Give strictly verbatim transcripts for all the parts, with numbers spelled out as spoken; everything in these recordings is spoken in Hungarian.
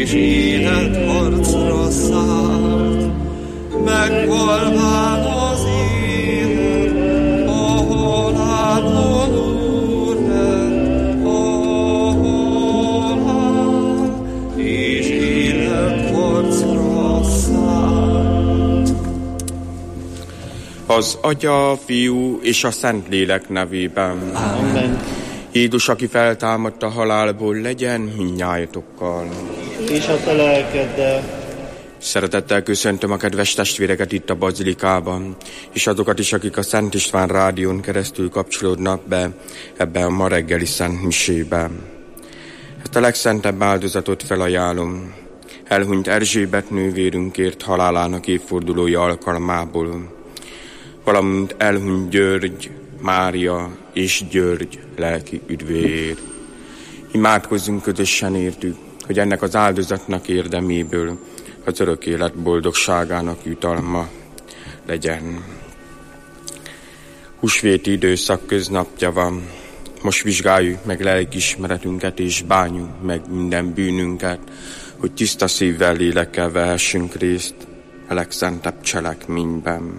és életharcra szállt, meghalván az élet, a halálon úr lett, a halál és életharcra szállt. Az Atya, a Fiú és a Szentlélek nevében. Amen. Jézus, aki feltámadt a halálból, legyen mindnyájatokkal. És a te lelkeddel. Szeretettel köszöntöm a kedves testvéreket itt a Bazilikában, és azokat is, akik a Szent István rádión keresztül kapcsolódnak be ebben a ma reggeli Szent Misében. Ezt a legszentebb áldozatot felajánlom elhunyt Erzsébet nővérünkért halálának évfordulói alkalmából, valamint elhunyt György, Mária és György lelki üdvéért. Imádkozzunk közösen értük, hogy ennek az áldozatnak érdeméből az örök élet boldogságának jutalma legyen. Húsvéti időszak köznapja van, most vizsgáljuk meg lelkiismeretünket és bánjuk meg minden bűnünket, hogy tiszta szívvel, lélekkel vehessünk részt a legszentebb cselekményben.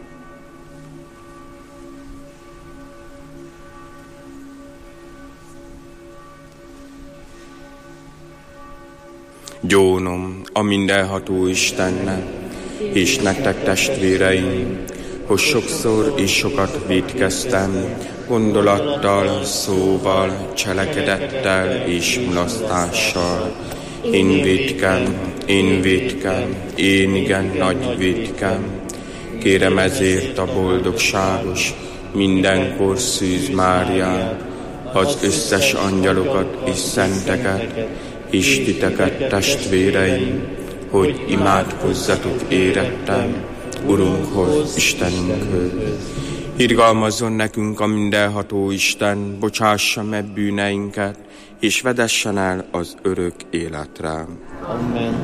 Gyónom a mindenható Istennek, és nektek testvéreim, hogy sokszor és sokat vétkeztem, gondolattal, szóval, cselekedettel és mulasztással. Én vétkem, én vétkem, én igen nagy vétkem. Kérem ezért a boldogságos, mindenkor Szűz Máriát, az összes angyalokat és szenteket, és titeket, testvéreim, hogy imádkozzatok érettem Urunkhoz, Istenünkhöz. Irgalmazzon nekünk a mindenható Isten, bocsássa meg bűneinket, és vedessen el az örök életre. Amen.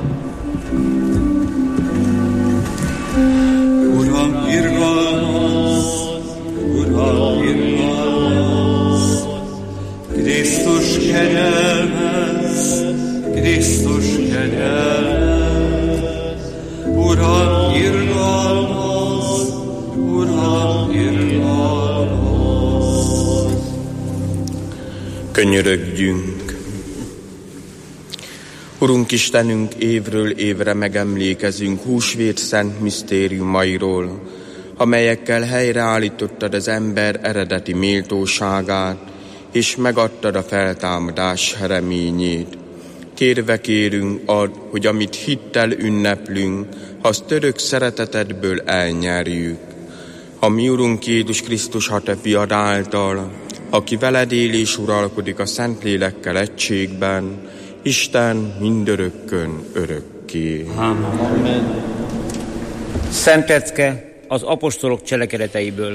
Uram, irgalmaz, Uram, irgalmaz, Krisztus kegyelmez, Krisztus kegyelmez, Uram, irgalmaz, Uram, irgalmaz. Könyörögjünk! Urunk Istenünk, évről évre megemlékezünk húsvét szent misztériumairól, amelyekkel helyreállítottad az ember eredeti méltóságát, és megadtad a feltámadás reményét. Kérve kérünk add, hogy amit hittel ünneplünk, azt örök szeretetedből elnyerjük. A mi Urunk Jézus Krisztus, a te fiad által, aki veled él és uralkodik a Szentlélekkel egységben, Isten mindörökkön örökké. Amen. Szent lecke az apostolok cselekedeteiből.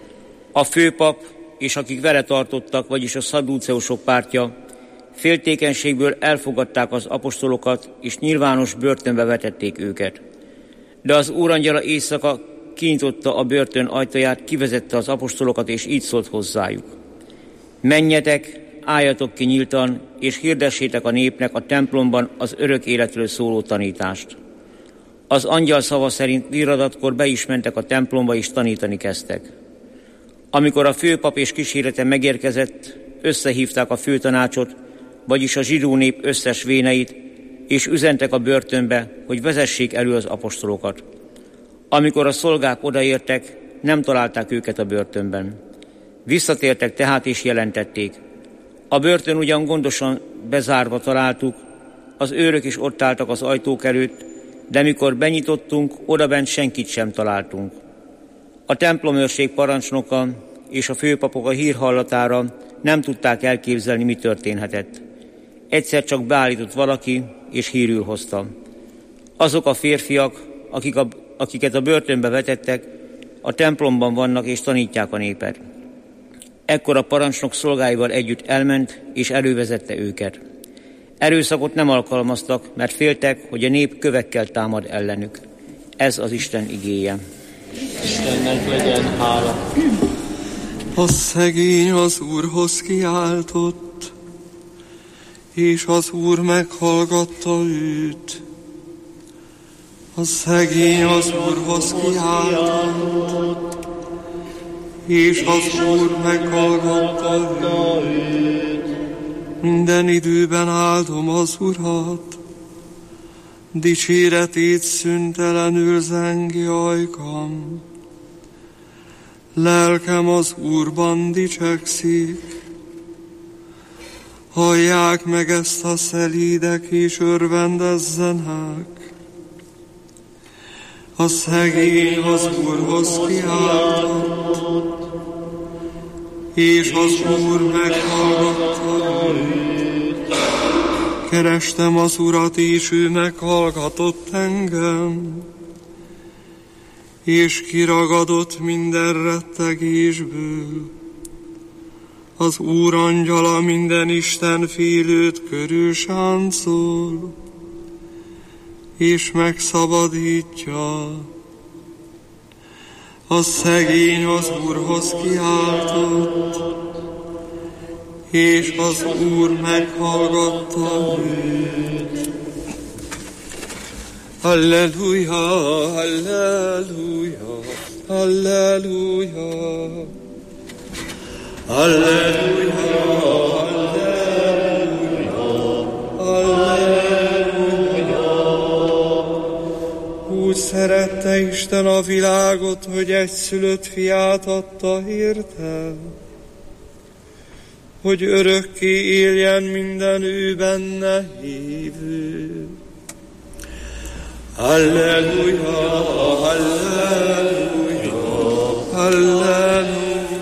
A főpap és akik vele tartottak, vagyis a szadduceusok pártja, féltékenységből elfogadták az apostolokat, és nyilvános börtönbe vetették őket. De az úrangyala éjszaka kinyitotta a börtön ajtaját, kivezette az apostolokat, és így szólt hozzájuk. Menjetek, álljatok ki nyíltan, és hirdessétek a népnek a templomban az örök életről szóló tanítást. Az angyal szava szerint virradatkor be is mentek a templomba, és tanítani kezdtek. Amikor a főpap és kísérete megérkezett, összehívták a főtanácsot, vagyis a zsidó nép összes véneit, és üzentek a börtönbe, hogy vezessék elő az apostolokat. Amikor a szolgák odaértek, nem találták őket a börtönben. Visszatértek tehát és jelentették. A börtön ugyan gondosan bezárva találtuk, az őrök is ott álltak az ajtók előtt, de mikor benyitottunk, odabent senkit sem találtunk. A templomőrség parancsnoka és a főpapok a hír hallatára nem tudták elképzelni, mi történhetett. Egyszer csak beállított valaki, és hírül hozta. Azok a férfiak, akik a, akiket a börtönbe vetettek, a templomban vannak és tanítják a népet. Ekkor a parancsnok szolgáival együtt elment, és elővezette őket. Erőszakot nem alkalmaztak, mert féltek, hogy a nép kövekkel támad ellenük. Ez az Isten igéje. Istennek legyen hála. A szegény az Úrhoz kiáltott, és az Úr meghallgatta őt. A szegény az Úrhoz kiáltott, és az Úr meghallgatta őt. Minden időben áldom az Urat, dicséretét szüntelenül zengi ajkam. Lelkem az Úrban dicsekszik. Hallják meg ezt a szelídek, és örvendezzenek. A szegény az Úrhoz kiáltott, és az Úr meghallgatta őt. Kerestem az Urat, és ő meghallgatott engem, és kiragadott minden rettegésből. Az Úr angyala minden Isten félőt körül sáncol, és megszabadítja. A szegény az Úrhoz kiáltott, és az Úr meghallgatta őt. Halleluja, halleluja, halleluja. Halleluja, halleluja, halleluja. Úgy szerette Isten a világot, hogy egyszülött fiát adta érte, hogy örökké éljen minden ő benne hívő. Halleluja, halleluja, halleluja.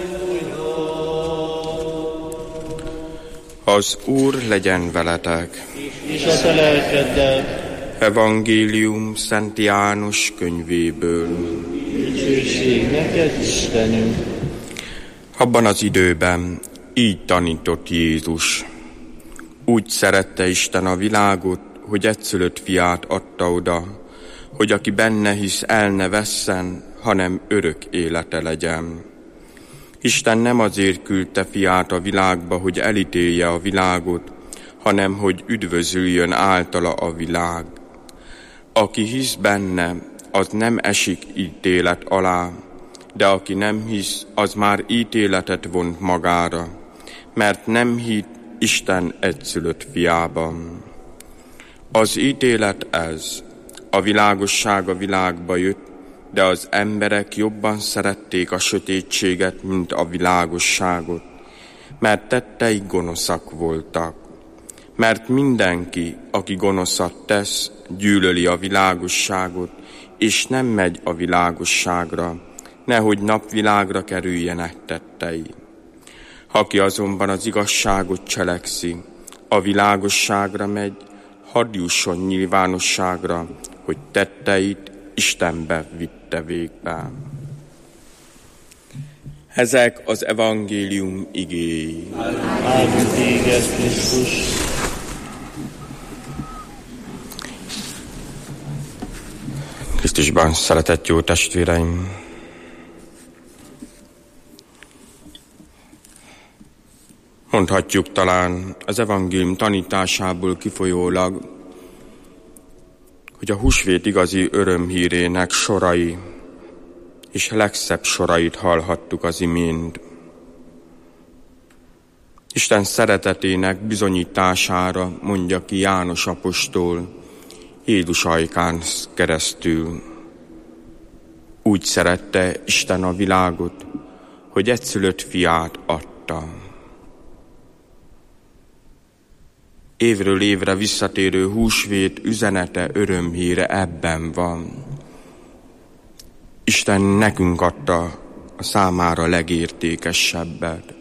Az Úr legyen veletek. És a te lelkeddel. Evangélium Szent János könyvéből. Dicsőség neked, Istenünk. Abban az időben így tanított Jézus. Úgy szerette Isten a világot, hogy egyszülött fiát adta oda, hogy aki benne hisz, el ne vesszen, hanem örök élete legyen. Isten nem azért küldte fiát a világba, hogy elítélje a világot, hanem hogy üdvözüljön általa a világ. Aki hisz benne, az nem esik ítélet alá, de aki nem hisz, az már ítéletet vont magára, mert nem hitt Isten egyszülött fiában. Az ítélet ez, a világosság a világba jött, de az emberek jobban szerették a sötétséget, mint a világosságot, mert tetteik gonoszak voltak. Mert mindenki, aki gonoszat tesz, gyűlöli a világosságot, és nem megy a világosságra, nehogy napvilágra kerüljenek tettei. Aki azonban az igazságot cselekszi, a világosságra megy, hadd jusson nyilvánosságra, hogy tetteit Istenbe vitte végbe. Ezek az evangélium igéi. Áldjuk téged, Krisztus. Krisztusban szeretett jó testvéreim! Mondhatjuk talán az evangélium tanításából kifolyólag, hogy a húsvét igazi örömhírének sorai és legszebb sorait hallhattuk az imént. Isten szeretetének bizonyítására mondja ki János apostol Jézus ajkán keresztül. Úgy szerette Isten a világot, hogy egyszülött fiát adta. Évről évre visszatérő húsvét üzenete, örömhíre ebben van. Isten nekünk adta a számára legértékesebbet.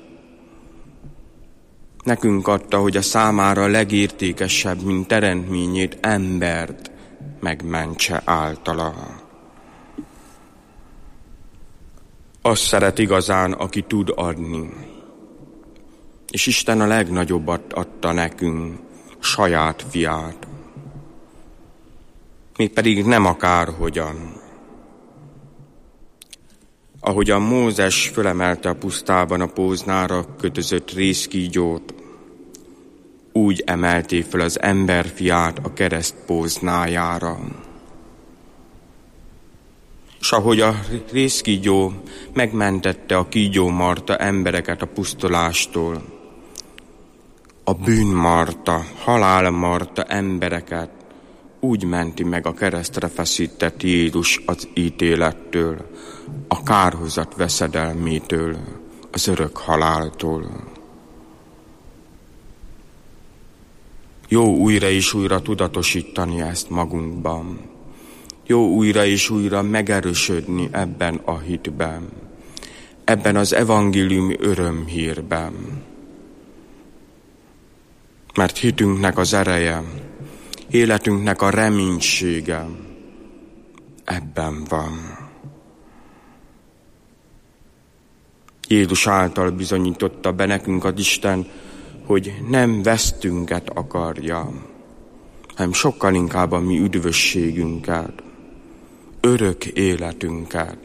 Nekünk adta, hogy a számára legértékesebb, mint teremtményét, embert megmentse általa. Azt szeret igazán, aki tud adni. És Isten a legnagyobbat adta nekünk, saját fiát. Mégpedig nem akárhogyan. Ahogyan Mózes fölemelte a pusztában a póznára kötözött rézkígyót, úgy emelté fel az emberfiát a kereszt póznájára. S ahogy a rézkígyó megmentette a kígyó Marta embereket a pusztulástól, a bűn Marta, halál Marta embereket úgy menti meg a keresztre feszített Jézus az ítélettől, a kárhozat veszedelmétől, az örök haláltól. Jó újra és újra tudatosítani ezt magunkban. Jó újra és újra megerősödni ebben a hitben, ebben az evangéliumi örömhírben. Mert hitünknek az ereje, életünknek a reménysége ebben van. Jézus által bizonyította be nekünk az Isten, hogy nem vesztünket akarja, hanem sokkal inkább a mi üdvösségünket, örök életünket.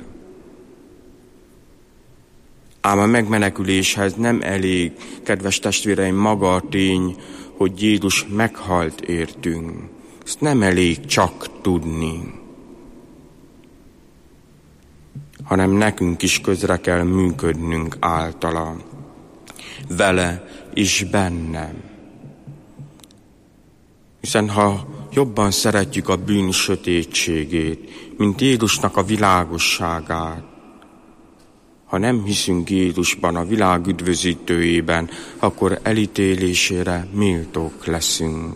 Ám a megmeneküléshez nem elég, kedves testvéreim, maga a tény, hogy Jézus meghalt értünk. Ezt nem elég csak tudni, hanem nekünk is közre kell működnünk általa, vele és bennem. Hiszen ha jobban szeretjük a bűn sötétségét, mint Jézusnak a világosságát, ha nem hiszünk Jézusban, a világ üdvözítőjében, akkor elítélésére méltók leszünk.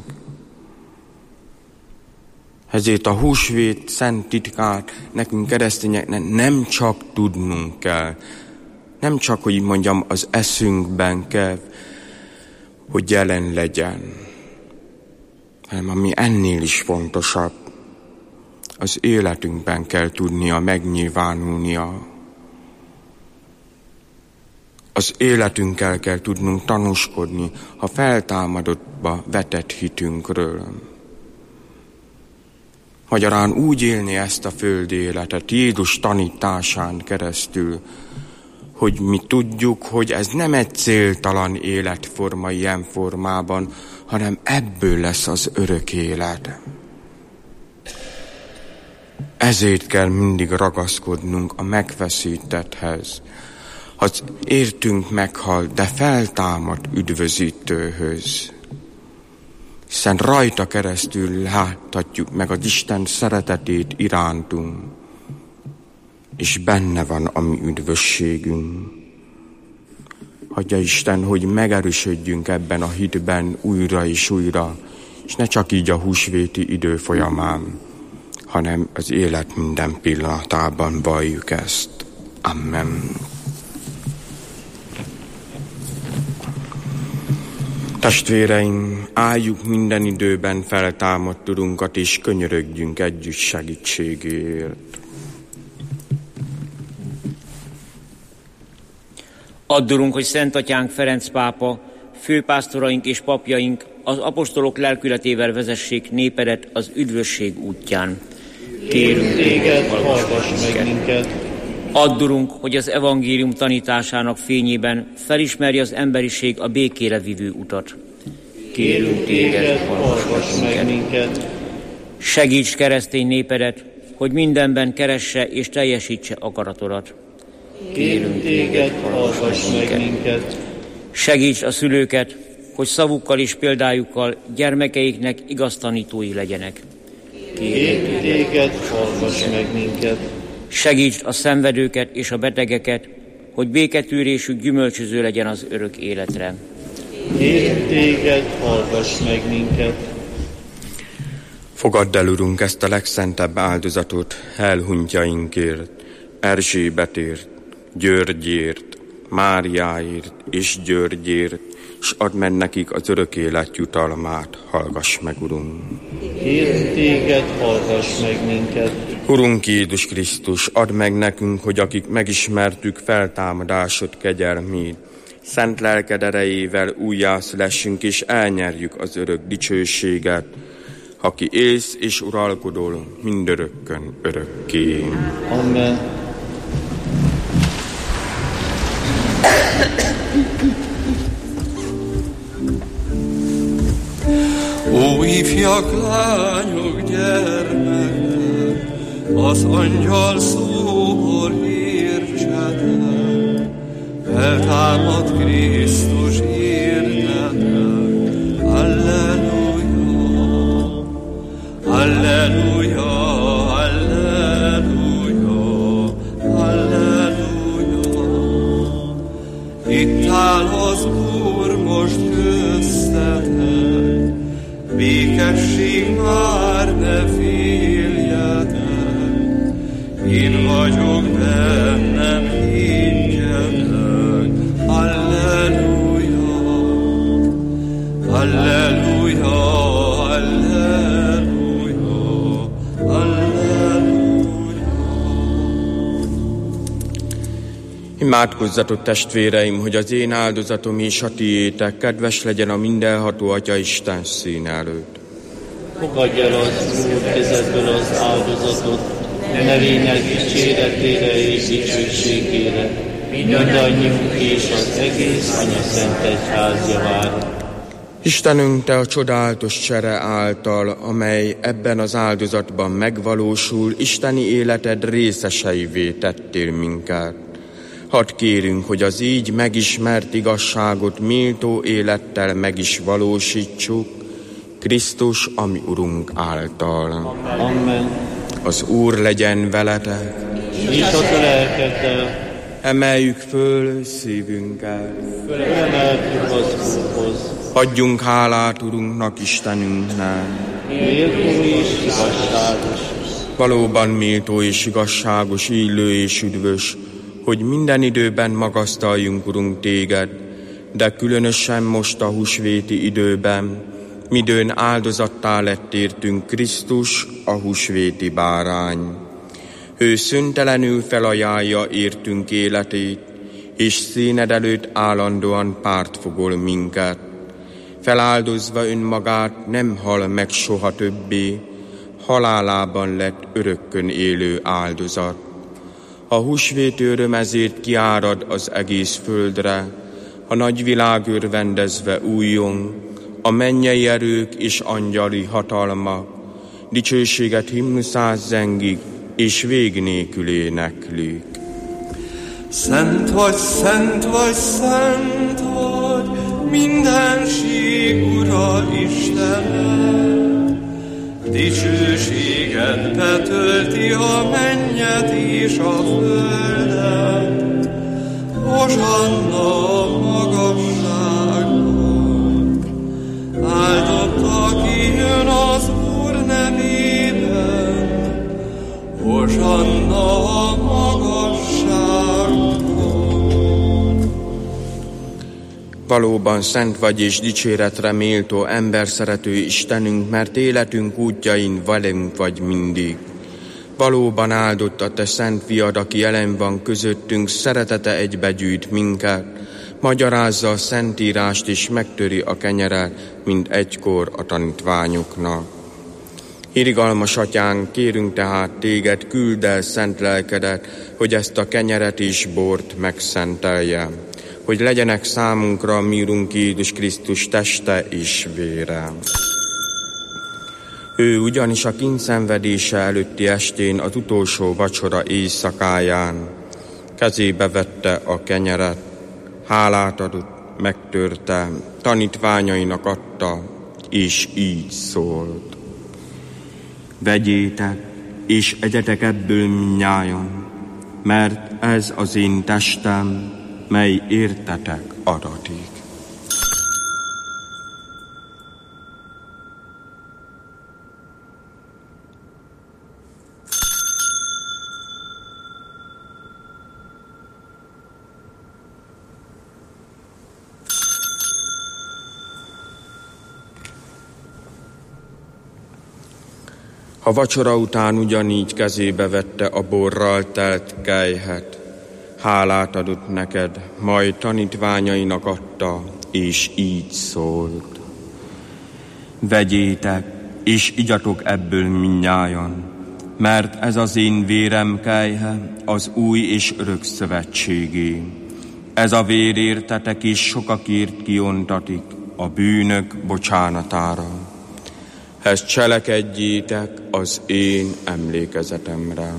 Ezért a húsvét szent titkát nekünk keresztényeknek nem csak tudnunk kell, nem csak, hogy mondjam, az eszünkben kell, hogy jelen legyen, hanem ami ennél is fontosabb, az életünkben kell tudnia megnyilvánulnia. Az életünkkel kell tudnunk tanúskodni a feltámadottba vetett hitünkről. Magyarán úgy élni ezt a földi életet Jézus tanításán keresztül, hogy mi tudjuk, hogy ez nem egy céltalan életforma ilyen formában, hanem ebből lesz az örök élet. Ezért kell mindig ragaszkodnunk a megfeszítetthez, az értünk meghalt, de feltámadt üdvözítőhöz. Hiszen rajta keresztül láthatjuk meg az Isten szeretetét irántunk, és benne van a mi üdvösségünk. Hagyja Isten, hogy megerősödjünk ebben a hitben újra és újra, és ne csak így a húsvéti idő folyamán, hanem az élet minden pillanatában valljuk ezt. Amen. Testvéreim, álljuk minden időben feltámadt Urunkat, és könyörögjünk együtt segítségért. Add, Urunk, hogy Szent Atyánk Ferenc pápa, főpásztoraink és papjaink az apostolok lelkületével vezessék népedet az üdvösség útján. Kérünk téged, hallgass meg minket. Add, Urunk, hogy az evangélium tanításának fényében felismerje az emberiség a békére vívő utat. Kérünk téged, hallgass meg minket. Segíts keresztény népedet, hogy mindenben keresse és teljesítse akaratodat. Kérünk téged, hallgass meg minket. Segíts a szülőket, hogy szavukkal és példájukkal gyermekeiknek igaz tanítói legyenek. Kérünk téged, hallgass meg minket. Segítsd a szenvedőket és a betegeket, hogy béketűrésük gyümölcsöző legyen az örök életre. Kérünk téged, hallgass meg minket. Fogadd el, Urunk, ezt a legszentebb áldozatot elhunytjainkért, Erzsébetért, Györgyért, Máriáért és Györgyért, s add meg nekik az örök élet jutalmát. Hallgass meg, Urunk. Kérünk téged, hallgass meg minket. Urunk Jézus Krisztus, add meg nekünk, hogy akik megismertük feltámadásod kegyelmét, szent lelked erejével újjászülessünk és elnyerjük az örök dicsőséget, aki élsz és uralkodol mindörökkön örökké. Amen. Ó, ifjak, lányok, gyermekek, az angyal szóból értsetek, feltámad Krisztus értetek. Alleluja, alleluja, alleluja, alleluja. Itt áll az Úr most köztetek, békesség már ne féljetek, én vagyok bennem, higgyetek. Alleluja, alleluja, alleluja, alleluja. Imádkozzatok, testvéreim, hogy az én áldozatom és a tiétek kedves legyen a mindenható Atya Isten színe előtt. Fogadj el az Úr kezedből az áldozatot, nevényed dicséretére és dicsőségére, mindannyiunk és az egész Anya Szent Egyház javára. Istenünk, Te a csodálatos csere által, amely ebben az áldozatban megvalósul, isteni életed részeseivé tettél minket. Hadd kérünk, hogy az így megismert igazságot méltó élettel meg is valósítsuk, Krisztus, ami Urunk által. Amen. Az Úr legyen veletek. És a te lelkeddel. Emeljük föl szívünket. Fölemeltük az Úrhoz. Adjunk hálát Urunknak, Istenünknek. Méltó és igazságos. Valóban méltó és igazságos, illő és üdvös, hogy minden időben magasztaljunk, Urunk, Téged, de különösen most a húsvéti időben, midőn áldozattá lett értünk Krisztus, a húsvéti bárány. Ő szüntelenül felajánlja értünk életét, és színed előtt állandóan pártfogol minket. Feláldozva önmagát nem hal meg soha többé, halálában lett örökkön élő áldozat. A húsvét öröm ezért kiárad az egész földre, a nagy világ örvendezve újjong, a mennyei erők és angyali hatalmak, dicsőséget himnuszáz zengik, és vég nélkül éneklik. Szent vagy, szent vagy, szent vagy, mindenség Ura Istenem. Dicsőséget betölti a mennyet és a földet. Hosanna a magasságban, áldott, aki jön az Úr nevében. Hosanna a magasságban. Valóban szent vagy és dicséretre méltó emberszerető Istenünk, mert életünk útjain velünk vagy mindig. Valóban áldott a Te szent fiad, aki jelen van közöttünk, szeretete egybegyűjt minket, magyarázza a szentírást és megtöri a kenyeret, mint egykor a tanítványoknak. Irgalmas Atyánk, kérünk tehát Téged, küldd el szent lelkedet, hogy ezt a kenyeret és bort megszentelje, hogy legyenek számunkra mi Urunk Jézus Krisztus teste és vére. Ő ugyanis a kíndszenvedése előtti estén, az utolsó vacsora éjszakáján kezébe vette a kenyeret, hálát adott, megtörte, tanítványainak adta, és így szólt. Vegyétek, és egyetek ebből mindnyájan, mert ez az én testem, mely értetek adatik. A vacsora után ugyanígy kezébe vette a borral telt kelyhet, hálát adott neked, majd tanítványainak adta, és így szólt. Vegyétek, és igyatok ebből mindnyájan, mert ez az én vérem kelyhe, az új és örök szövetségé. Ez a vér értetek és sokakért kiontatik a bűnök bocsánatára. Ezt cselekedjétek az én emlékezetemre.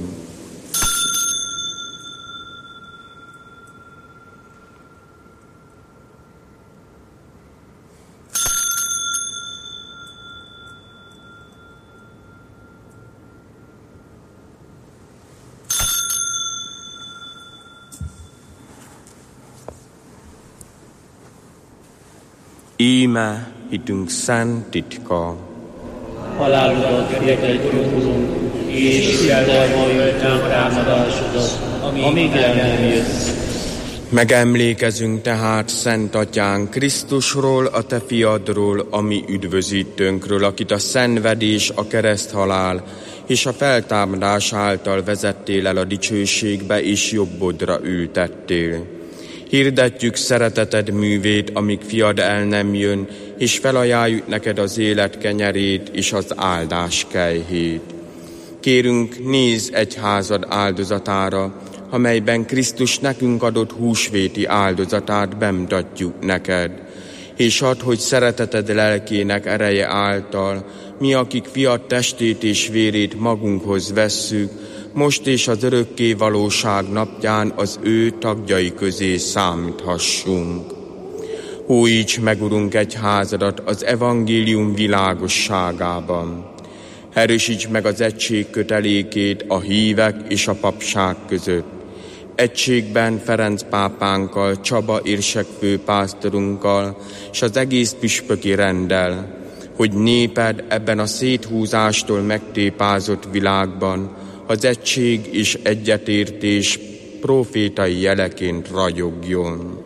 Íme hitünk szent titka. Halálodat hirdetjük, Urunk, és hittel valljuk támadásodat, amíg el nem jössz. Megemlékezünk tehát, Szent Atyánk, Krisztusról, a Te fiadról, a mi üdvözítőnkről, akit a szenvedés, a kereszthalál és a feltámadás által vezettél el a dicsőségbe, és jobbodra ültettél. Hirdetjük szereteted művét, amíg fiad el nem jön, és felajánljuk neked az élet kenyerét és az áldás kelyhét. Kérünk, nézz egyházad áldozatára, amelyben Krisztus nekünk adott húsvéti áldozatát bemutatjuk neked, és add, hogy szereteted lelkének ereje által, mi, akik fiad testét és vérét magunkhoz vesszük, most és az örökké valóság napján az ő tagjai közé számíthassunk. Újíts meg, Urunk, egyházadat az evangélium világosságában. Erősíts meg az egység kötelékét a hívek és a papság között. Egységben Ferenc pápánkkal, Csaba érsek főpásztorunkkal és az egész püspöki renddel, hogy néped ebben a széthúzástól megtépázott világban az egység és egyetértés profétai jeleként ragyogjon.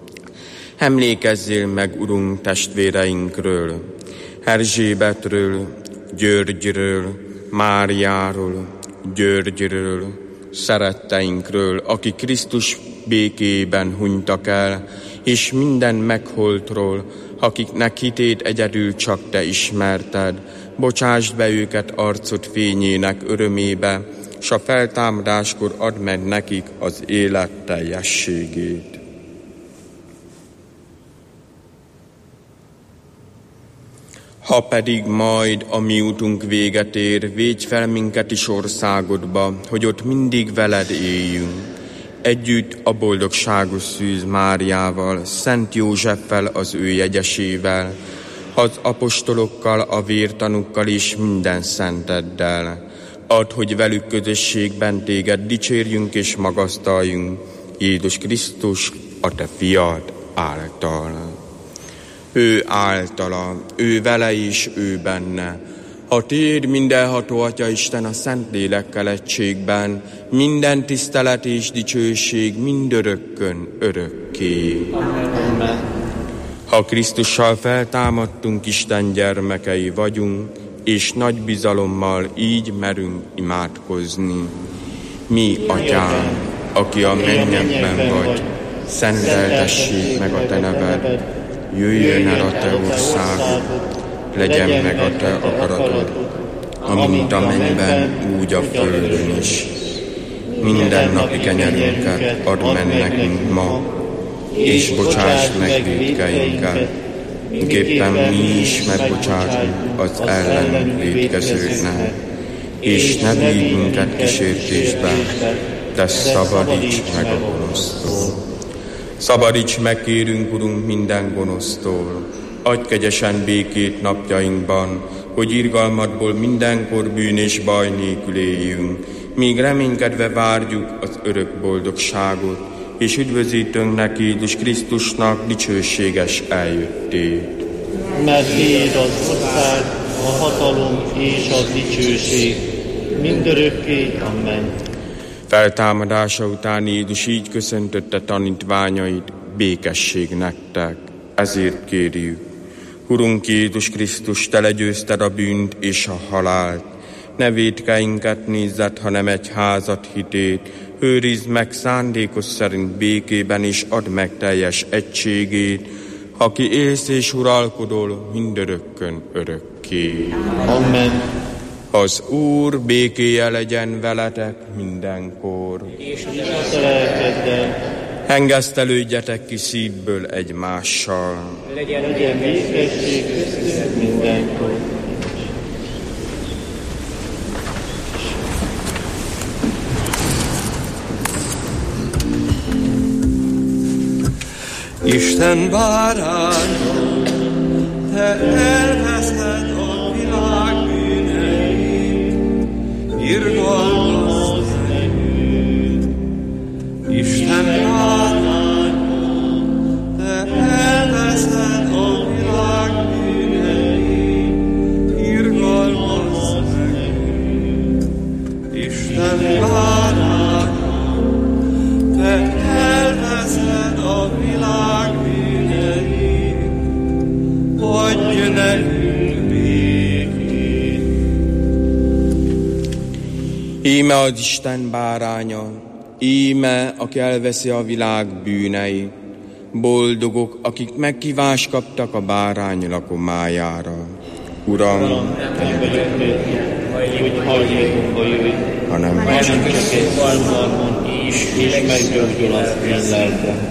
Emlékezzél meg, Urunk, testvéreinkről, Erzsébetről, Györgyről, Máriáról, Györgyről, szeretteinkről, akik Krisztus békében hunytak el, és minden megholtról, akiknek hitét egyedül csak Te ismerted. Bocsásd be őket arcod fényének örömébe, s a feltámadáskor add meg nekik az élet teljességét. Ha pedig majd a mi útunk véget ér, védj fel minket is országodba, hogy ott mindig veled éljünk. Együtt a boldogságos Szűz Máriával, Szent Józseffel, az ő jegyesével, az apostolokkal, a vértanukkal és minden szenteddel. Add, hogy velük közösségben téged dicsérjünk és magasztaljunk, Jézus Krisztus, a Te fiad által. Ő általa, ő vele és ő benne. A Téd, mindenható Atya Isten, a Szentlélekkel egységben, minden tisztelet és dicsőség mindörökkön örökké. Amen. Ha Krisztussal feltámadtunk, Isten gyermekei vagyunk, és nagy bizalommal így merünk imádkozni. Mi, Atyám, aki a mennyekben vagy, szenteltessék meg a Te neved, jöjjön el a Te országod, legyen meg a Te akaratod, amint a mennyben, úgy a földön is. Minden napi kenyerünket add meg nekünk ma, és bocsásd meg vétkeinket, képpen mi is megbocsátunk az ellenünk vétkezőknek, és ne vigy minket kísértésbe, de szabadíts meg a gonosztól. Szabadíts meg, kérünk, Urunk, minden gonosztól, adj kegyesen békét napjainkban, hogy irgalmadból mindenkor bűn és baj nélkül éljünk, míg reménykedve várjuk az örök boldogságot, és üdvözítőnknek, Jézus Krisztusnak dicsőséges eljöttét. Mert Tiéd az ország, a hatalom és a dicsőség, mindörökké. Amen. Feltámadása után Jézus így köszöntötte tanítványait: békesség nektek. Ezért kérjük, Urunk Jézus Krisztus, Te legyőzted a bűnt és a halált. Ne vétkeinket nézzed, hanem egyházad hitét. Őrizd meg szándékos szerint békében, és add meg teljes egységét, aki élsz és uralkodol mindörökkön örökké. Amen. Az Úr békéje legyen veletek mindenkor. És a lelkeddel. Hengesztelődjetek ki szívből egymással. Legyen békesség köztünk mindenkor. Isten báránya, te elveszed a világ bűneit, irgalmazz nekünk. Isten báránya, te elveszed a világ bűneit, irgalmazz nekünk. Isten báránya, te elveszed a világ bűneit, adj nekünk békét. Íme az Isten báránya, íme, aki elveszi a világ bűneit. Boldogok, akik megkívást kaptak a bárány lakomájára. Uram, Uram, nem vagyok méltó, hogy hajlékunkba jöjj, hanem hanem csak egy szavval mond, és, és meggyógyul az én lelkem.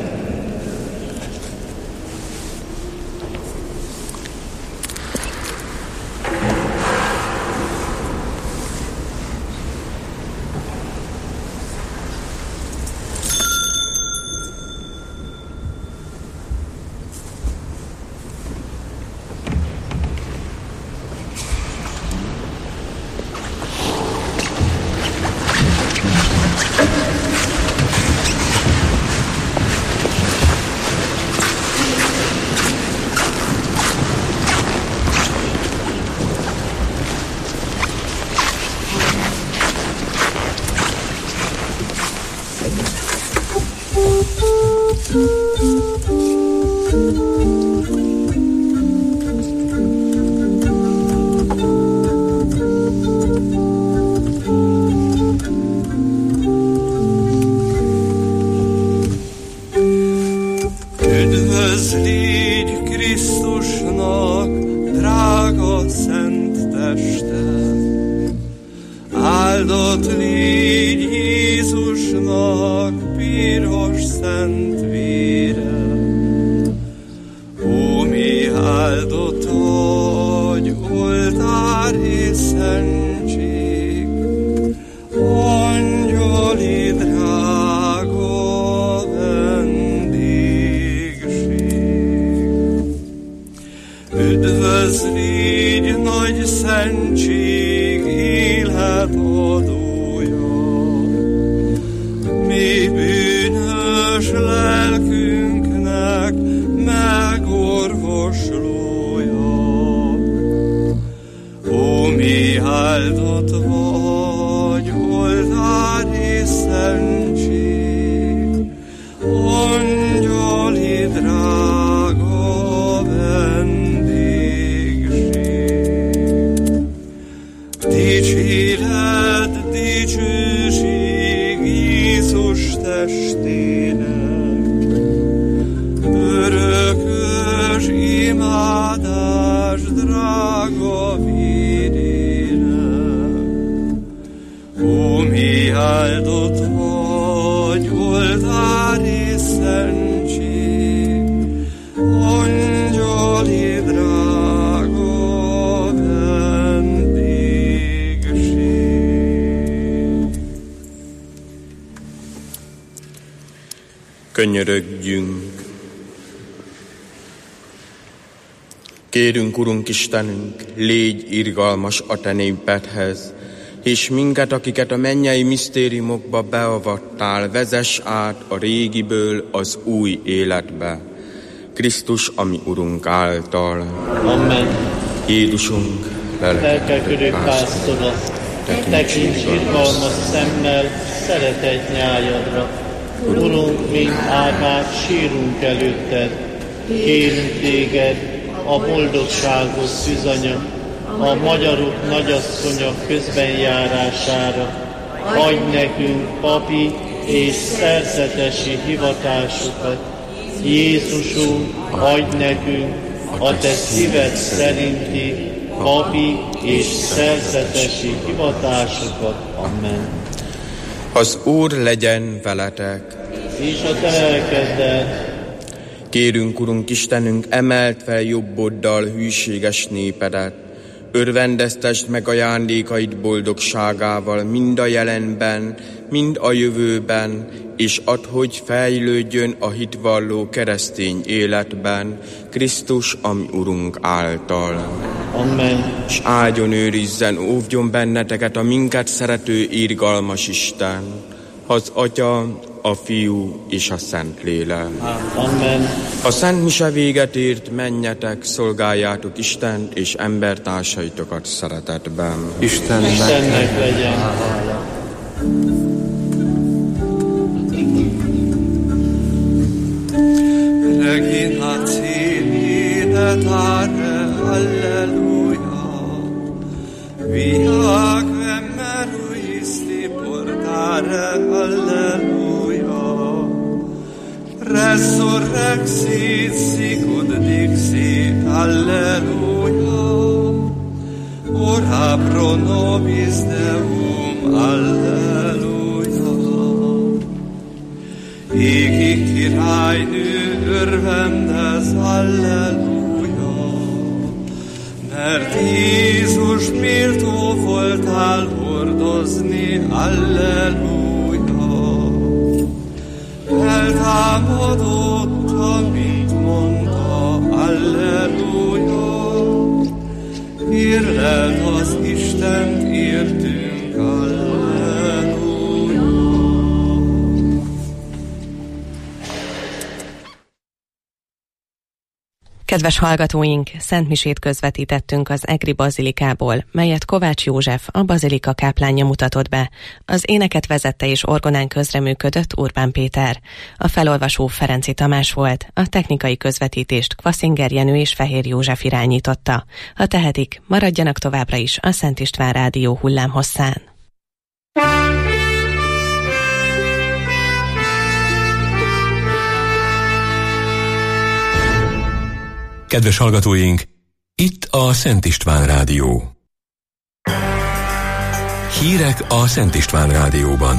Üdvözlégy Krisztusnak, drága szent teste, áldott légy Jézusnak, piros szent vére. Ó, mi áldott vagy, oltári szentség, angyali drága vendégség. Üdvözlégy nagy szentség, életadója, mi bűnös lelkünknek megorvoslója. Ó, mi áldott vagy, oltári szentség, angyali drága vendégség. Dicséret, dicsőség Jézus testének, örökös imádás drága vérének. Ó, mi áldott vagy, oltári szentség, angyali drága vendégség. könyörögjünk. Kérünk, Urunk Istenünk, légy irgalmas a Te népedhez, és minket, akiket a mennyei misztériumokba beavattál, vezess át a régiből az új életbe. Krisztus, ami Urunk által. Amen. Jézusunk, Lelkekörű pásztora, tekints irgalmas szemmel szeretett nyájadra. Urunk, mint Ágát, sírunk előtted. Kérünk téged, a boldogságos szűzanya, a magyarok nagyasszonya közbenjárására. Adj nekünk papi és szerzetesi hivatásokat. Jézusunk, adj nekünk a te szíved szerinti papi és szerzetesi hivatásokat. Amen. Az Úr legyen veletek. És a te lelkeddel. Kérünk, Urunk Istenünk, emelt fel jobboddal hűséges népedet, Örvendeztesd meg ajándékaid boldogságával mind a jelenben, mind a jövőben, és add, hogy fejlődjön a hitvalló keresztény életben, Krisztus, ami Urunk által. Amen. És áldjon, őrizzen, óvjon benneteket a minket szerető irgalmas Isten, az Atya, a Fiú és a Szentlélek. Amen. A Szent Mise véget ért, menjetek, szolgáljátok Istent és embertársaitokat szeretetben. Istennek, Istennek legyen hála. Regina Celi letare, alleluia. Via meruisti portare, alleluia. Resurrexit sicut dixit, alleluia. Ora pro nobis Deum, alleluia. Égi királynő, örvendez, alleluja, mert Jézus méltó voltál hordozni, alleluja. Eltámadotta, mint mondta, alleluja. Érlelt az Istent értünk, alleluja. Kedves hallgatóink, szentmisét közvetítettünk az Egri Bazilikából, melyet Kovács József, a bazilika káplánja mutatott be. Az éneket vezette és orgonán közreműködött Urbán Péter. A felolvasó Ferenci Tamás volt, a technikai közvetítést Kvaszinger Jenő és Fehér József irányította. Ha tehetik, maradjanak továbbra is a Szent István Rádió hullámhosszán. Kedves hallgatóink, itt a Szent István Rádió. Hírek a Szent István Rádióban.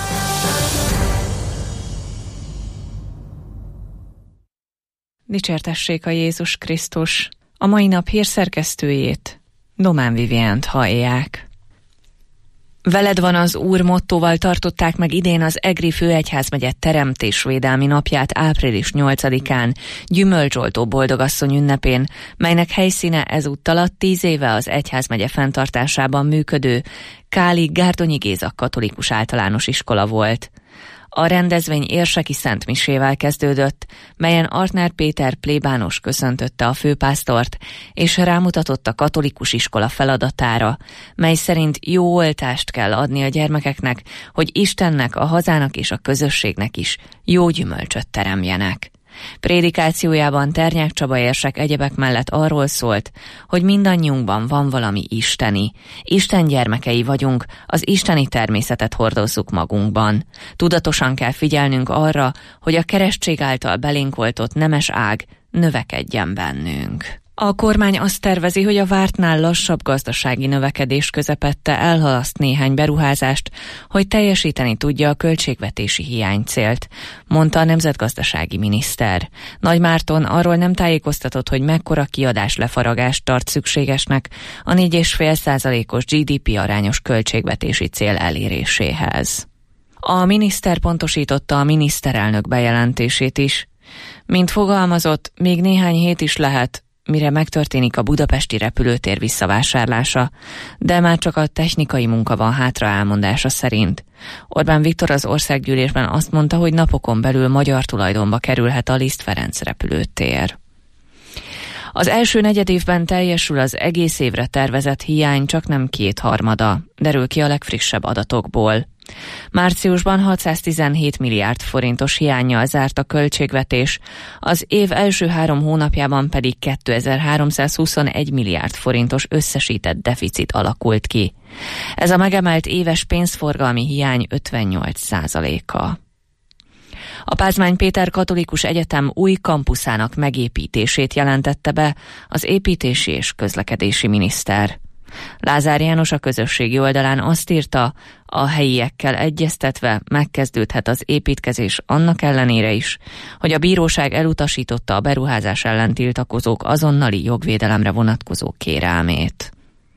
Dicsértessék a Jézus Krisztus! A mai nap hírszerkesztőjét, Domán Viviánt hallják. Veled van az Úr mottóval tartották meg idén az Egri Főegyházmegye Teremtésvédelmi napját április nyolcadikán, Gyümölcsoltó Boldogasszony ünnepén, melynek helyszíne ezúttal a tíz éve az egyházmegye fenntartásában működő Káli Gárdonyi Géza Katolikus Általános Iskola volt. A rendezvény érseki szentmisével kezdődött, melyen Artner Péter plébános köszöntötte a főpásztort, és rámutatott a katolikus iskola feladatára, mely szerint jó oltást kell adni a gyermekeknek, hogy Istennek, a hazának és a közösségnek is jó gyümölcsöt teremjenek. Prédikációjában Ternyák Csaba érsek egyebek mellett arról szólt, hogy mindannyiunkban van valami isteni. Isten gyermekei vagyunk, az isteni természetet hordozzuk magunkban. Tudatosan kell figyelnünk arra, hogy a keresztség által belénk oltott nemes ág növekedjen bennünk. A kormány azt tervezi, hogy a vártnál lassabb gazdasági növekedés közepette elhalaszt néhány beruházást, hogy teljesíteni tudja a költségvetési hiánycélt, mondta a nemzetgazdasági miniszter. Nagy Márton arról nem tájékoztatott, hogy mekkora kiadás lefaragást tart szükségesnek a négy egész öt százalékos gé dé pé arányos költségvetési cél eléréséhez. A miniszter pontosította a miniszterelnök bejelentését is. Mint fogalmazott, még néhány hét is lehet, mire megtörténik a budapesti repülőtér visszavásárlása, de már csak a technikai munka van hátra elmondása szerint. Orbán Viktor az országgyűlésben azt mondta, hogy napokon belül magyar tulajdonba kerülhet a Liszt Ferenc repülőtér. Az első negyedévben teljesül az egész évre tervezett hiány csaknem kétharmada, derül ki a legfrissebb adatokból. Márciusban hatszáztizenhét milliárd forintos hiánnyal zárt a költségvetés, az év első három hónapjában pedig kétezer-háromszázhuszonegy milliárd forintos összesített deficit alakult ki. Ez a megemelt éves pénzforgalmi hiány ötvennyolc százaléka. A Pázmány Péter Katolikus Egyetem új kampuszának megépítését jelentette be az építési és közlekedési miniszter. Lázár János a közösségi oldalán azt írta, a helyiekkel egyeztetve megkezdődhet az építkezés annak ellenére is, hogy a bíróság elutasította a beruházás ellen tiltakozók azonnali jogvédelemre vonatkozó kérelmét.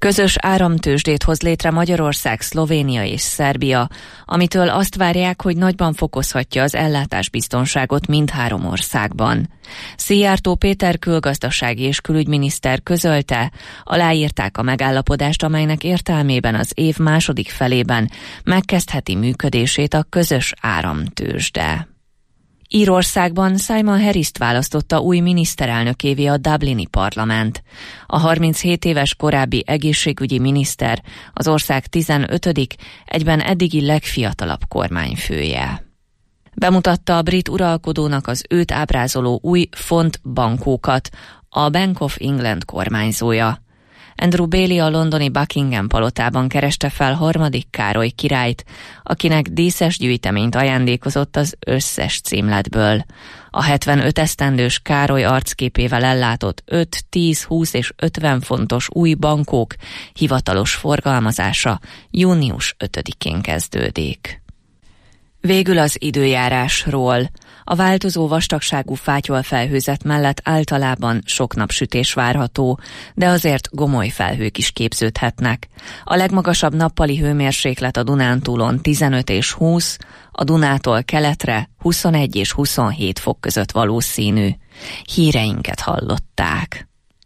Közös áramtőzsdét hoz létre Magyarország, Szlovénia és Szerbia, amitől azt várják, hogy nagyban fokozhatja az ellátásbiztonságot mindhárom országban. Szijjártó Péter külgazdasági és külügyminiszter közölte, aláírták a megállapodást, amelynek értelmében az év második felében megkezdheti működését a közös áramtőzsde. Írországban Simon Harrist választotta új miniszterelnökévé a Dublini parlament. A harminchét éves korábbi egészségügyi miniszter az ország tizenötödik, egyben eddigi legfiatalabb kormányfője. Bemutatta a brit uralkodónak az őt ábrázoló új fontbankókat a Bank of England kormányzója. Andrew Bailey a londoni Buckingham palotában kereste fel harmadik Károly királyt, akinek díszes gyűjteményt ajándékozott az összes címletből. A hetvenöt esztendős Károly arcképével ellátott öt, tíz, húsz és ötven fontos új bankók hivatalos forgalmazása június ötödikén kezdődik. Végül az időjárásról. A változó vastagságú fátyolfelhőzet mellett általában sok napsütés várható, de azért gomoly felhők is képződhetnek. A legmagasabb nappali hőmérséklet a Dunántúlon tizenöt és húsz, a Dunától keletre huszonegy és huszonhét fok között valószínű. Híreinket hallották.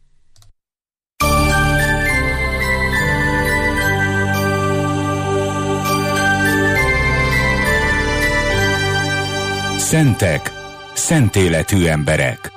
Szentek, szent életű emberek.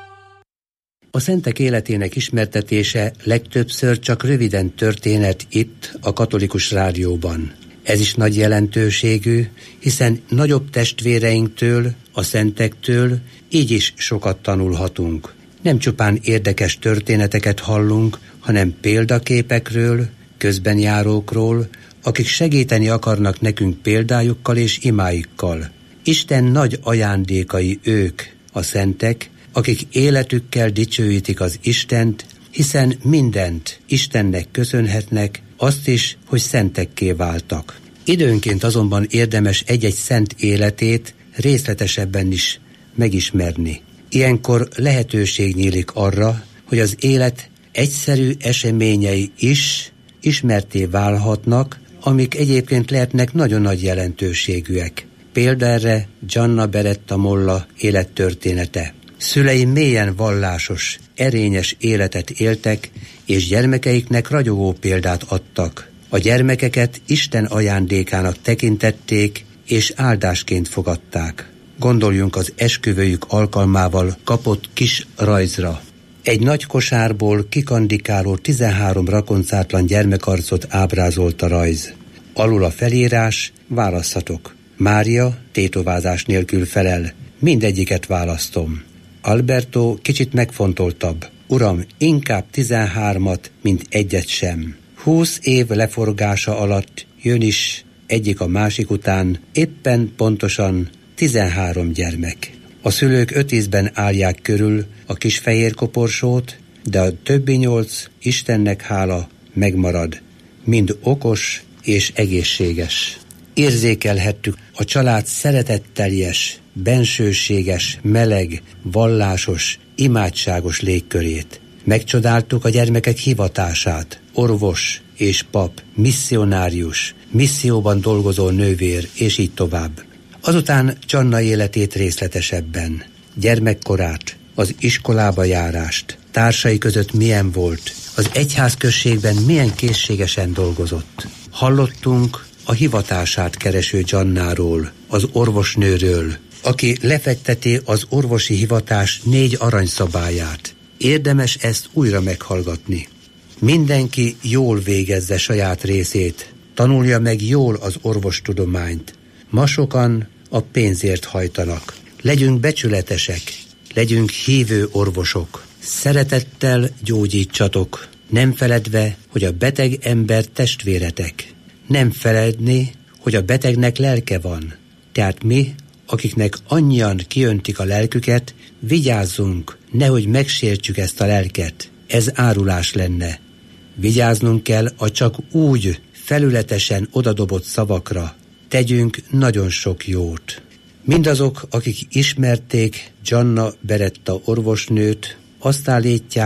A szentek életének ismertetése legtöbbször csak röviden történet itt, a Katolikus Rádióban. Ez is nagy jelentőségű, hiszen nagyobb testvéreinktől, a szentektől így is sokat tanulhatunk. Nem csupán érdekes történeteket hallunk, hanem példaképekről, közbenjárókról, akik segíteni akarnak nekünk példájukkal és imáikkal. Isten nagy ajándékai ők, a szentek, akik életükkel dicsőítik az Istent, hiszen mindent Istennek köszönhetnek, azt is, hogy szentekké váltak. Időnként azonban érdemes egy-egy szent életét részletesebben is megismerni. Ilyenkor lehetőség nyílik arra, hogy az élet egyszerű eseményei is ismertté válhatnak, amik egyébként lehetnek nagyon nagy jelentőségűek. Példa erre Gianna Beretta Molla élettörténete. Szülei mélyen vallásos, erényes életet éltek, és gyermekeiknek ragyogó példát adtak. A gyermekeket Isten ajándékának tekintették, és áldásként fogadták. Gondoljunk az esküvőjük alkalmával kapott kis rajzra. Egy nagy kosárból kikandikáló tizenhárom rakoncátlan gyermekarcot ábrázolt a rajz. Alul a felírás, választhatok. Mária tétovázás nélkül felel, mindegyiket választom. Alberto kicsit megfontoltabb. Uram, inkább tizenhármat, mint egyet sem. Húsz év leforgása alatt jön is egyik a másik után, éppen pontosan tizenhárom gyermek. A szülők öt ízben állják körül a kis fehér koporsót, de a többi nyolc, Istennek hála, megmarad. Mind okos és egészséges. Érzékelhettük a család szeretetteljes, bensőséges, meleg, vallásos, imádságos légkörét. Megcsodáltuk a gyermekek hivatását, orvos és pap, misszionárius, misszióban dolgozó nővér, és így tovább. Azután Csanna életét részletesebben, gyermekkorát, az iskolába járást, társai között milyen volt, az egyházközségben milyen készségesen dolgozott. Hallottunk a hivatását kereső Giannáról, az orvosnőről, aki lefekteti az orvosi hivatás négy aranyszabályát. Érdemes ezt újra meghallgatni. Mindenki jól végezze saját részét, tanulja meg jól az orvostudományt. Ma sokan a pénzért hajtanak. Legyünk becsületesek, legyünk hívő orvosok. Szeretettel gyógyítsatok, nem feledve, hogy a beteg ember testvéretek. Nem feledni, hogy a betegnek lelke van. Tehát mi, akiknek annyian kiöntik a lelküket, vigyázzunk, nehogy megsértsük ezt a lelket. Ez árulás lenne. Vigyáznunk kell a csak úgy felületesen odadobott szavakra. Tegyünk nagyon sok jót. Mindazok, akik ismerték Gianna Beretta orvosnőt, azt állítják,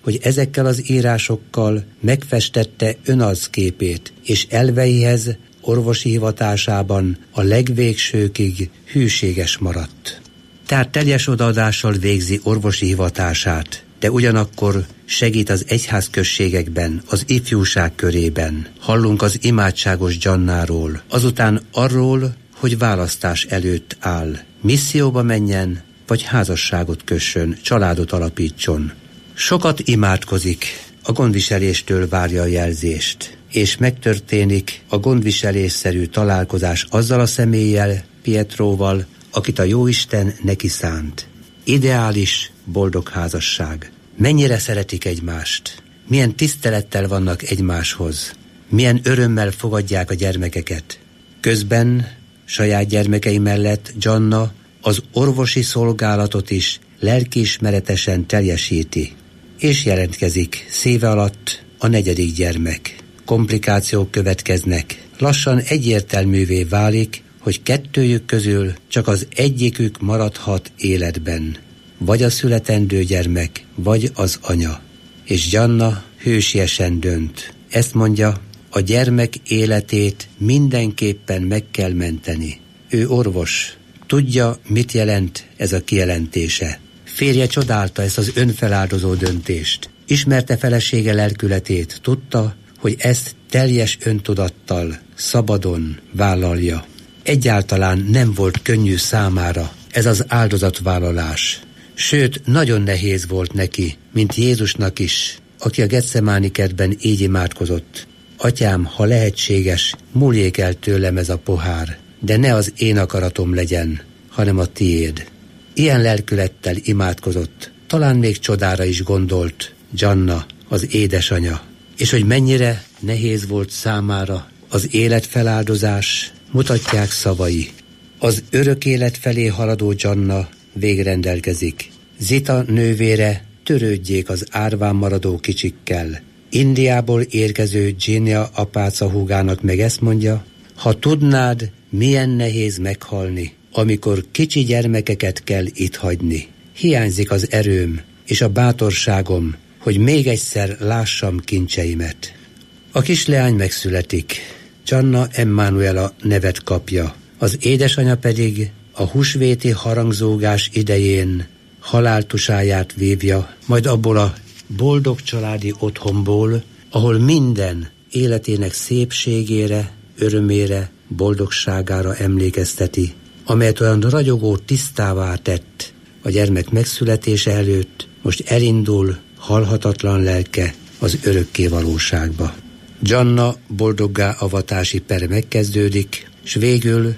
hogy ezekkel az írásokkal megfestette önarcképét, és elveihez, orvosi hivatásában a legvégsőkig hűséges maradt. Tehát teljes odaadással végzi orvosi hivatását, de ugyanakkor segít az egyházközségekben, az ifjúság körében. Hallunk az imádságos Giannáról, azután arról, hogy választás előtt áll. Misszióba menjen, vagy házasságot kössön, családot alapítson. Sokat imádkozik, a gondviseléstől várja a jelzést, és megtörténik a gondviselésszerű találkozás azzal a személlyel, Pietróval, akit a Jóisten neki szánt. Ideális, boldog házasság. Mennyire szeretik egymást, milyen tisztelettel vannak egymáshoz, milyen örömmel fogadják a gyermekeket. Közben saját gyermekei mellett Gianna az orvosi szolgálatot is lelkiismeretesen teljesíti, és jelentkezik szíve alatt a negyedik gyermek. Komplikációk következnek, lassan egyértelművé válik, hogy kettőjük közül csak az egyikük maradhat életben. Vagy a születendő gyermek, vagy az anya. És Gianna hősiesen dönt. Ezt mondja, a gyermek életét mindenképpen meg kell menteni. Ő orvos. Tudja, mit jelent ez a kijelentése. Férje csodálta ezt az önfeláldozó döntést. Ismerte felesége lelkületét, tudta, hogy ezt teljes öntudattal, szabadon vállalja. Egyáltalán nem volt könnyű számára ez az áldozatvállalás. Sőt, nagyon nehéz volt neki, mint Jézusnak is, aki a Getsemáni kertben így imádkozott. Atyám, ha lehetséges, múljék el tőlem ez a pohár, de ne az én akaratom legyen, hanem a tiéd. Ilyen lelkülettel imádkozott, talán még csodára is gondolt Gianna, az édesanya, és hogy mennyire nehéz volt számára az életfeláldozás, mutatják szavai. Az örök élet felé haladó Gianna végrendelkezik. Zita nővére törődjék az árván maradó kicsikkel. Indiából érkező Ginia apáca húgának meg ezt mondja, ha tudnád, milyen nehéz meghalni, amikor kicsi gyermekeket kell itt hagyni. Hiányzik az erőm és a bátorságom, hogy még egyszer lássam kincseimet. A kisleány megszületik. Gianna Emmanuela nevet kapja. Az édesanya pedig a húsvéti harangzógás idején haláltusáját vívja, majd abból a boldog családi otthonból, ahol minden életének szépségére, örömére, boldogságára emlékezteti, amelyet olyan ragyogó tisztává tett a gyermek megszületése előtt, most elindul halhatatlan lelke az örökké valóságba. Gianna boldoggá avatási pere megkezdődik, s végül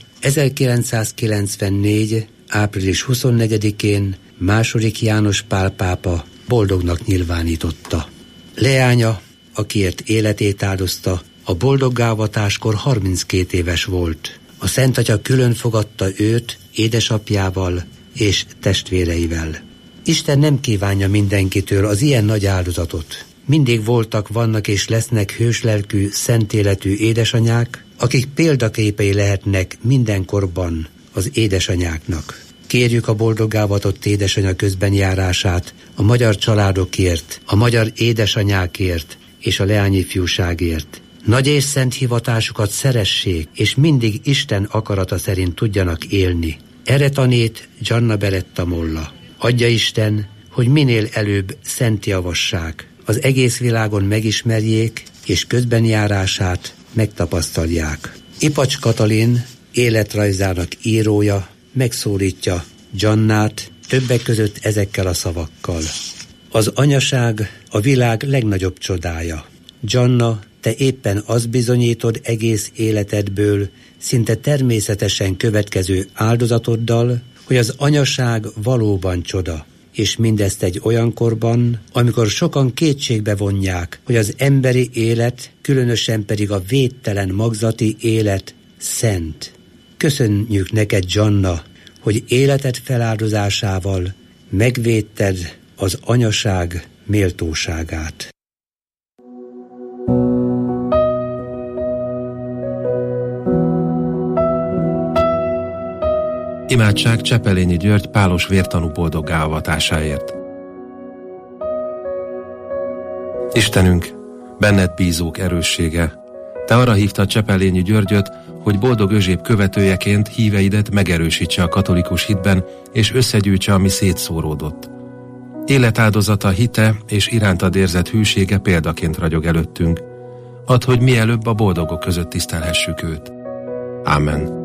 ezerkilencszázkilencvennégy. április huszonnegyedikén második János Pál pápa boldognak nyilvánította. Leánya, akiért életét áldozta, a boldoggá avatáskor harminckét éves volt. A Szent Atya külön fogadta őt édesapjával és testvéreivel. Isten nem kívánja mindenkitől az ilyen nagy áldozatot. Mindig voltak, vannak és lesznek hőslelkű, szentéletű édesanyák, akik példaképei lehetnek mindenkorban az édesanyáknak. Kérjük a boldoggá avatott édesanya közbenjárását a magyar családokért, a magyar édesanyákért és a leányifjúságért. Nagy és szent hivatásukat szeressék, és mindig Isten akarata szerint tudjanak élni. Erre tanít Gianna Beretta Molla. Adja Isten, hogy minél előbb szent javassák, az egész világon megismerjék, és közbenjárását megtapasztalják. Ipacs Katalin, életrajzának írója, megszólítja Giannát többek között ezekkel a szavakkal. Az anyaság a világ legnagyobb csodája. Gianna, te éppen azt bizonyítod egész életedből, szinte természetesen következő áldozatoddal, hogy az anyaság valóban csoda, és mindezt egy olyan korban, amikor sokan kétségbe vonják, hogy az emberi élet, különösen pedig a védtelen magzati élet szent. Köszönjük neked, Gianna, hogy életed feláldozásával megvédted az anyaság méltóságát. Imádság Csepelényi György pálos vértanú boldoggá avatásáért. Istenünk, benned bízók erőssége, te arra hívtad Csepellényi Györgyöt, hogy boldog Özséb követőjeként híveidet megerősítse a katolikus hitben, és összegyűjtse, ami szétszóródott. Életáldozata, hite és irántad érzett hűsége példaként ragyog előttünk. Add, hogy mielőbb a boldogok között tisztelhessük őt. Ámen.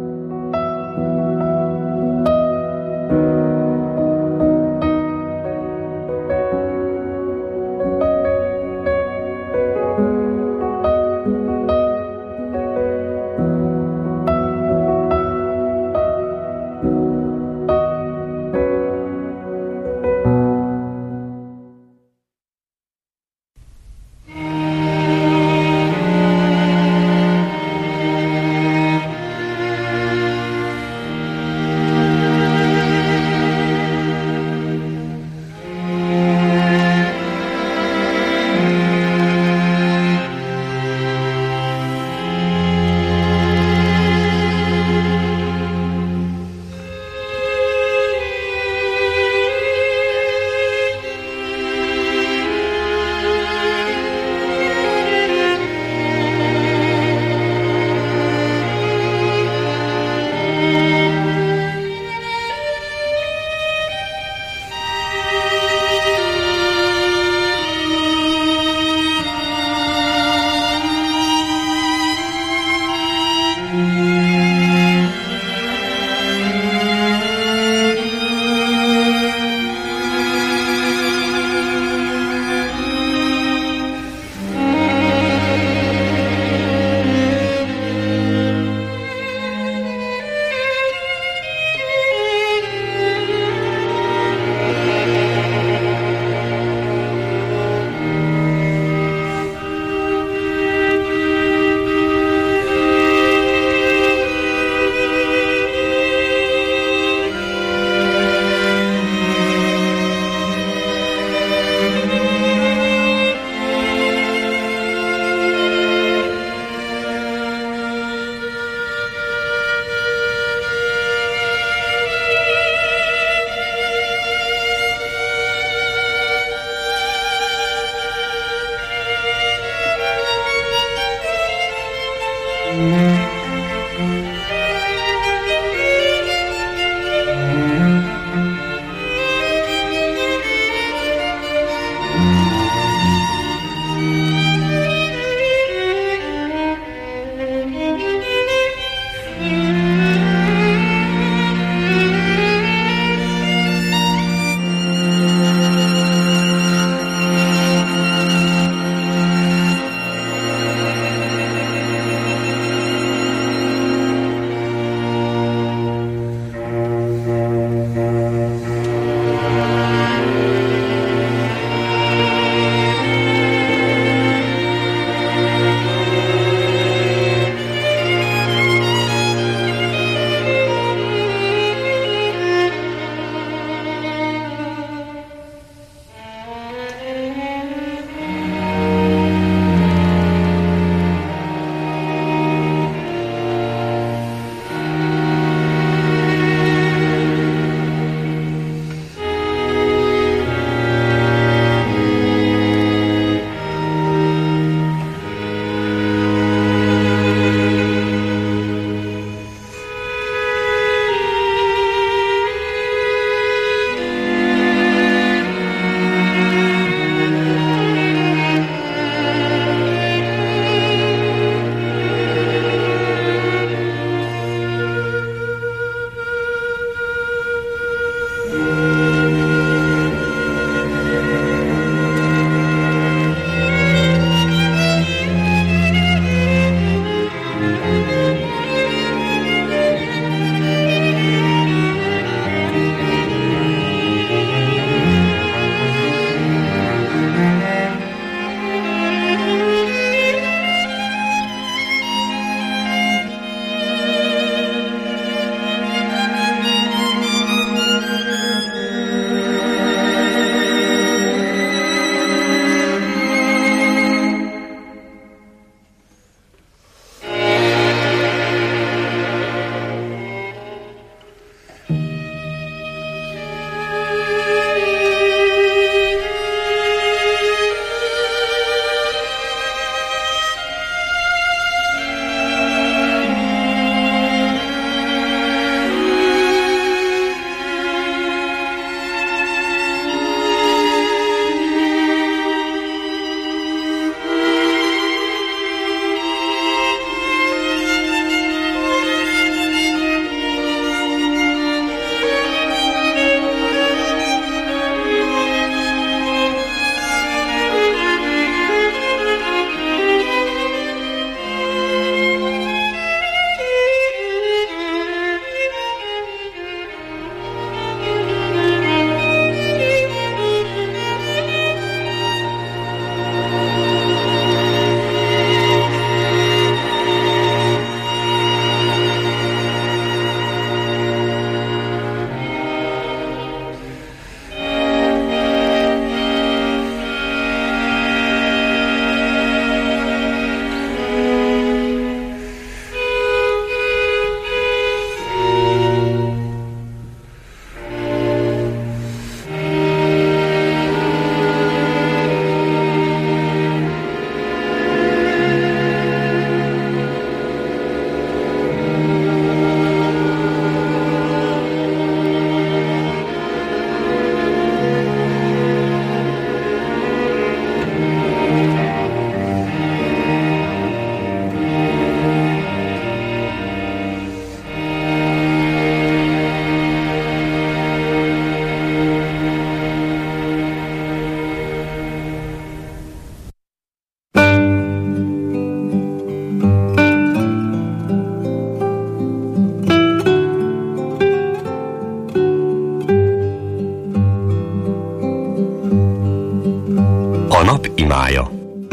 csatornája.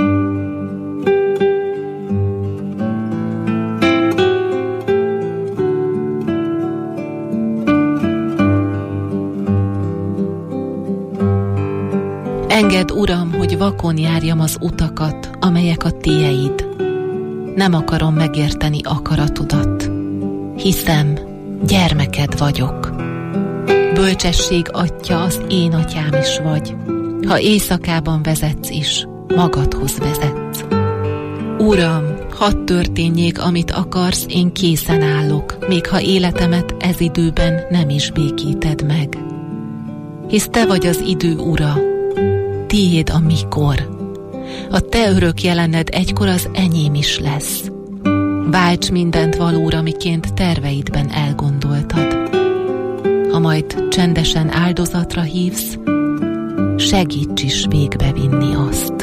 Engedd, Uram, hogy vakon járjam az utakat, amelyek a tieid. Nem akarom megérteni akaratodat. Hiszem, gyermeked vagyok. Bölcsesség atya, az én atyám is vagy. Ha éjszakában vezetsz is, magadhoz vezetsz. Uram, hadd történjék, amit akarsz, én készen állok, még ha életemet ez időben nem is békíted meg. Hisz te vagy az idő ura, tiéd a mikor. A te örök jelened egykor az enyém is lesz. Válts mindent valóra, miként terveidben elgondoltad. Ha majd csendesen áldozatra hívsz, segíts is végbevinni azt.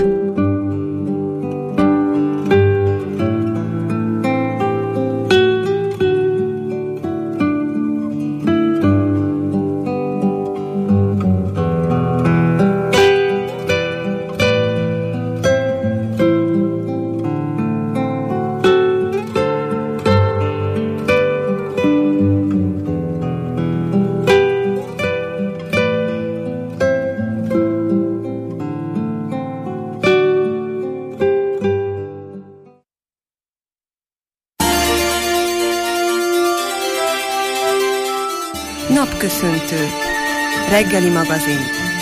Napköszöntő. Reggeli magazin.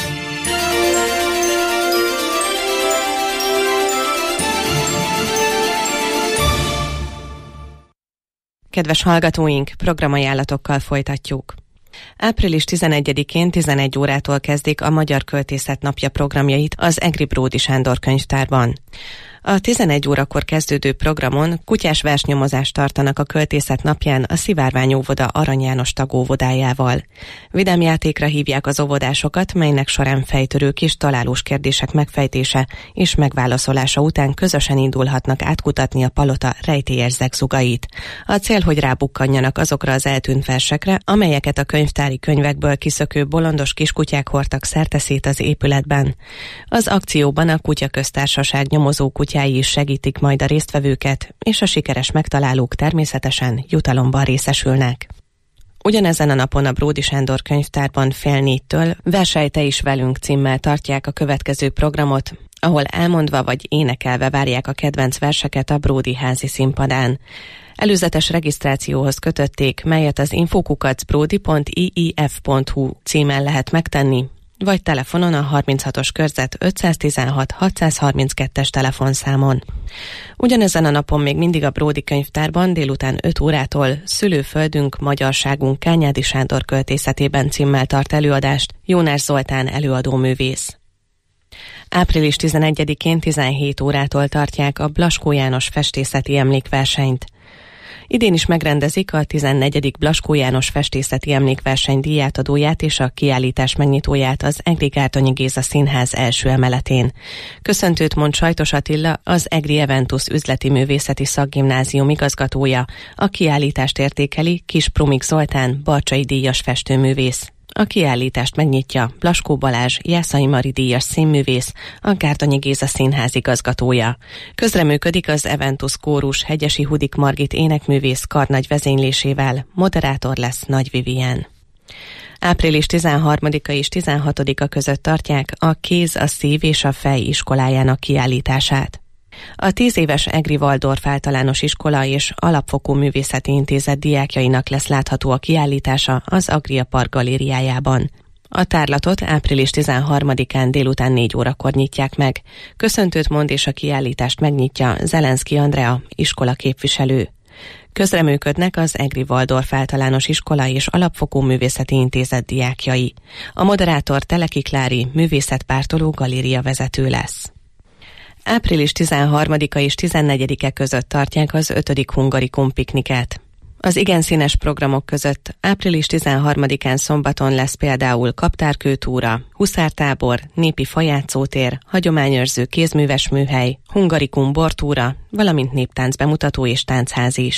Kedves hallgatóink, programajánlatokkal folytatjuk. április tizenegyedikén tizenegy órától kezdik a Magyar Költészet Napja programjait az Egri Bródy Sándor könyvtárban. A tizenegy órakor kezdődő programon kutyás versenyomozást tartanak a Költészet Napján a Szivárvány óvoda Arany János tagóvodájával. Vidám játékra hívják az óvodásokat, melynek során fejtörő kis találós kérdések megfejtése és megválaszolása után közösen indulhatnak átkutatni a palota rejtélyes zegzugait. A cél, hogy rábukkanjanak azokra az eltűnt versekre, amelyeket a könyvtári könyvekből kiszökő bolondos kiskutyák hordtak szerteszét az épületben. Az akcióban a Kutyaköztársaság nyomozó kutyák is segítik majd a résztvevőket, és a sikeres megtalálók természetesen jutalomban részesülnek. Ugyanezen a napon a Bródy Sándor könyvtárban fél négytől Verselj te is velünk címmel tartják a következő programot, ahol elmondva vagy énekelve várják a kedvenc verseket a Bródy házi színpadán. Előzetes regisztrációhoz kötötték, melyet az infokukacbrody pont i i f pont hu címen lehet megtenni, vagy telefonon a harminchatos körzet ötszáztizenhat hatszázharminckettes telefonszámon. Ugyanezen a napon még mindig a Bródy könyvtárban délután öt órától Szülőföldünk, magyarságunk Kányádi Sándor költészetében címmel tart előadást Jónás Zoltán előadóművész. április tizenegyedikén tizenhét órától tartják a Blaskó János festészeti emlékversenyt. Idén is megrendezik a tizennegyedik Blaskó János festészeti emlékverseny díjátadóját és a kiállítás megnyitóját az Egri Gárdonyi Géza Színház első emeletén. Köszöntőt mond Sajtos Attila, az Egri Eventus üzleti művészeti szakgimnázium igazgatója, a kiállítást értékeli Kis Prumik Zoltán, barcsai díjas festőművész. A kiállítást megnyitja Blaskó Balázs, Jászai Mari díjas színművész, a Gárdonyi Géza Színház igazgatója. Közreműködik az Eventus kórus Hegyesi Hudik Margit énekművész karnagy vezénylésével, moderátor lesz Nagy Vivien. április tizenharmadika és tizenhatodika között tartják a Kéz, a Szív és a Fej iskolájának kiállítását. A tíz éves Egri Waldorf általános iskola és alapfokú művészeti intézet diákjainak lesz látható a kiállítása az Agria Park galériájában. A tárlatot április tizenharmadikán délután négy órakor nyitják meg. Köszöntőt mond és a kiállítást megnyitja Zelenszky Andrea, iskola képviselő. Közreműködnek az Egri Waldorf általános iskola és alapfokú művészeti intézet diákjai. A moderátor Teleki Klári, művészetpártoló galéria vezető lesz. április tizenharmadika és tizennegyedike között tartják az ötödik Hungarikum pikniket. Az igen színes programok között április tizenharmadikán szombaton lesz például kaptárkőtúra, huszártábor, népi fajátszótér, hagyományőrző kézműves műhely, Hungarikum bortúra, valamint néptánc bemutató és táncház is.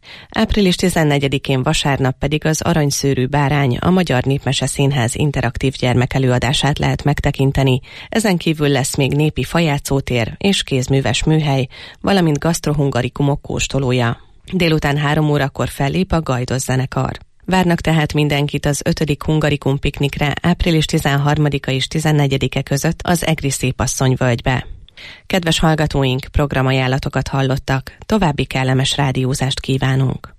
április tizennegyedikén vasárnap pedig az Aranyszőrű bárány, a Magyar Népmese Színház interaktív gyermekelőadását lehet megtekinteni. Ezen kívül lesz még népi fajátszótér és kézműves műhely, valamint gasztrohungarikumok kóstolója. Délután három órakor fellép a Gajdos zenekar. Várnak tehát mindenkit az ötödik Hungarikum piknikre április tizenharmadika és tizennegyedike között az Egri Szépasszony völgybe. Kedves hallgatóink, programajánlatokat hallottak, további kellemes rádiózást kívánunk.